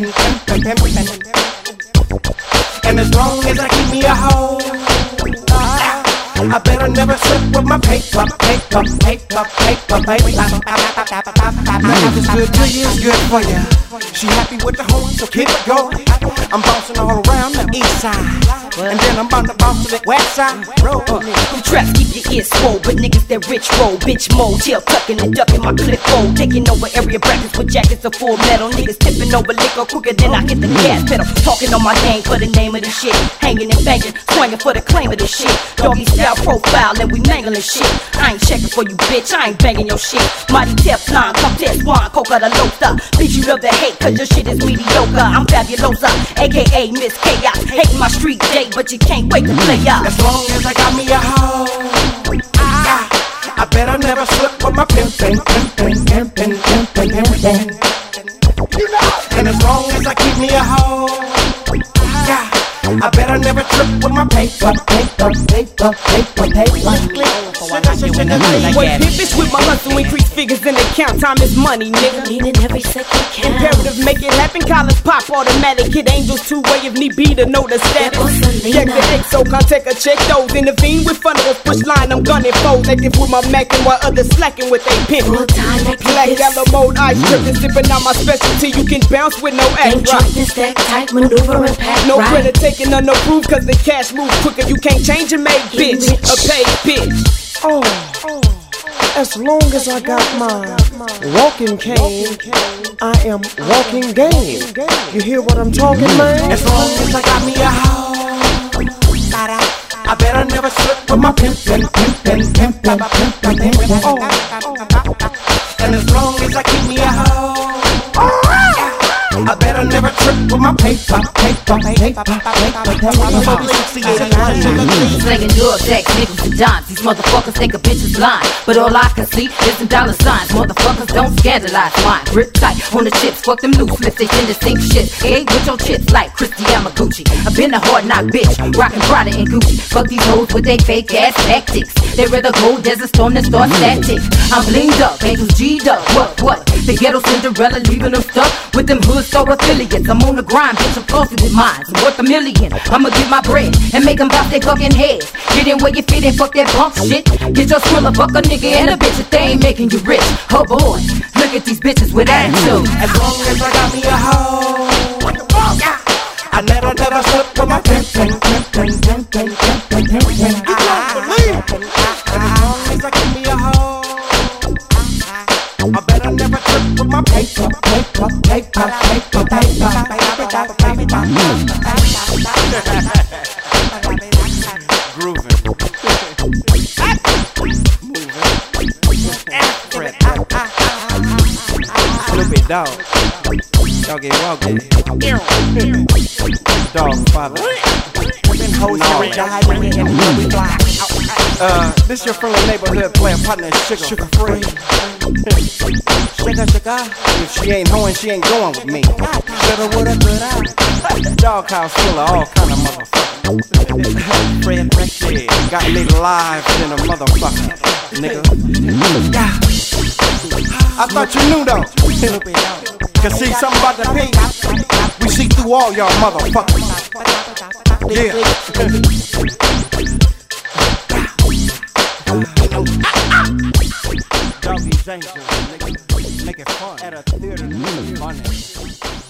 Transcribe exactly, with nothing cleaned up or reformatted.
pimpin', pimpin', pimpin'. And as long as I keep me a hoe, I better never slip with my paper, paper, paper, paper, paper. Now if it's good to you, it's good for you. She happy with the home, so keep it going. I'm bouncing all around the east side, and then I'm about to bounce to the west side. Roll uh. Them traps keep your ears swole, but niggas that rich roll. Bitch mode, tail tucking and ducking my clip fold. Taking over area brackets with jackets of full metal. Niggas tipping over liquor quicker than I hit the gas pedal. Talking on my name for the name of the shit. Hanging and banging, swinging for the claim of the shit. Doggy style profile and we mangling shit. I ain't checking for you, bitch, I ain't banging your shit. Mighty Teflon, come test wine, coca the loca. Bitch, you love to hate cause your shit is mediocre. I'm fabulosa, aka Miss Chaos. Hating my street date, but you can't wait to play out. As long as I got me a hoe, I, I better never slip with my pimpin', pimpin', pimpin', pimpin', pimpin'. And as long as I keep me a hoe, yeah, I better never trip with my paper, paper, paper, paper, paper. Wait, pimpin' with my hustle, increase figures in the count. Time is money, nigga. Meaning every second count. Imperative, make it happen. College pop automatic. Hit angels two way if need be to know the status. Check the exo, can't take a check those. Intervene with fun of us, push line, I'm gunning foes. Active with my Mac and while others slacking with they pimp. Black yellow mode, ice trippin', sippin' out my specialty. You can bounce with no act drop. Stack tight, maneuver and pack no right. credit taking on no proof, cause the cash moves quicker. You can't change a made bitch, a paid bitch. Oh, as long as I got my walking cane, I am walking game. You hear what I'm talking, man? As long as I got me a hoe, I better never slip with my pimpin', pimpin', pimpin', pimpin', pimpin'. Oh. And as long as I keep me a hoe, I better never trip with my paper, paper, paper, paper, paper. Slanging drug tax, nickels and dimes. These motherfuckers think a bitch is blind, but all I can see is some dollar signs. Motherfuckers don't scandalize mine. Grip tight on the chips, fuck them loose lips. They tend to sink shit. Hey, with your chips like Christy Yamaguchi. I've been a hard knock bitch, rockin' Prada and Gucci. Fuck these hoes with they fake ass tactics. They rather go desert storm than start static. I'm blinged up, angels G'd up. What, what? The ghetto Cinderella leaving them stuck with them hood store affiliates. I'm on the grind, bitch, I'm closer with mine. I'm worth a million. I'ma get my bread and make them bounce their fucking heads. Get in where you fit and fuck that bump shit. Get your thriller, fuck a nigga and a bitch if they ain't making you rich. Oh boy, look at these bitches with attitude. As long as I got me a hoe, I never, never slip with my pimpin', pimpin', pimpin', pimpin', pimpin'. You don't believe it. As long as I get me a hoe, I better never trip with my paper, paper, paper, paper, paper, paper, paper. Groovin'. Snoopy dog. Doggy woggy. Dog father. Uh, this your friendly neighborhood player partner, Sugar, Sugar Free. Sugar, sugar. If she ain't hoeing, she ain't going with me. Shoulda, woulda, coulda. Doghouse full of all kind of motherfuckers. Fred, fresh, yeah. Got me live in a motherfucker, nigga. I thought you knew though. Cause see something about the pink, we see through all y'all motherfuckers. Yeah. Doggy's angels, nigga. Make it fun at a theater. Funny.